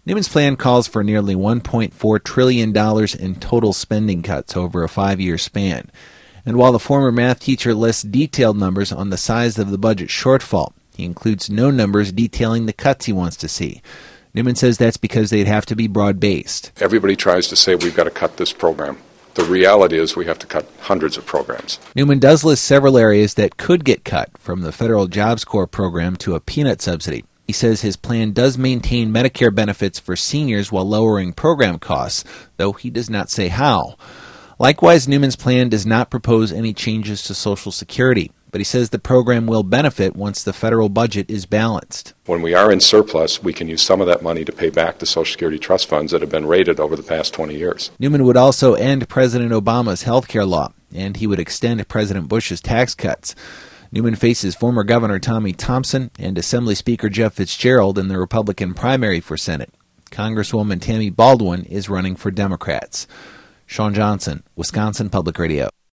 Newman's plan calls for nearly $1.4 trillion in total spending cuts over a 5-year span. And while the former math teacher lists detailed numbers on the size of the budget shortfall, he includes no numbers detailing the cuts he wants to see. Newman says that's because they'd have to be broad-based. Everybody tries to say we've got to cut this program. The reality is we have to cut hundreds of programs. Newman does list several areas that could get cut, from the federal Jobs Corps program to a peanut subsidy. He says his plan does maintain Medicare benefits for seniors while lowering program costs, though he does not say how. Likewise, Newman's plan does not propose any changes to Social Security, but he says the program will benefit once the federal budget is balanced. When we are in surplus, we can use some of that money to pay back the Social Security trust funds that have been raided over the past 20 years. Newman would also end President Obama's health care law, and he would extend President Bush's tax cuts. Newman faces former Governor Tommy Thompson and Assembly Speaker Jeff Fitzgerald in the Republican primary for Senate. Congresswoman Tammy Baldwin is running for Democrats. Sean Johnson, Wisconsin Public Radio.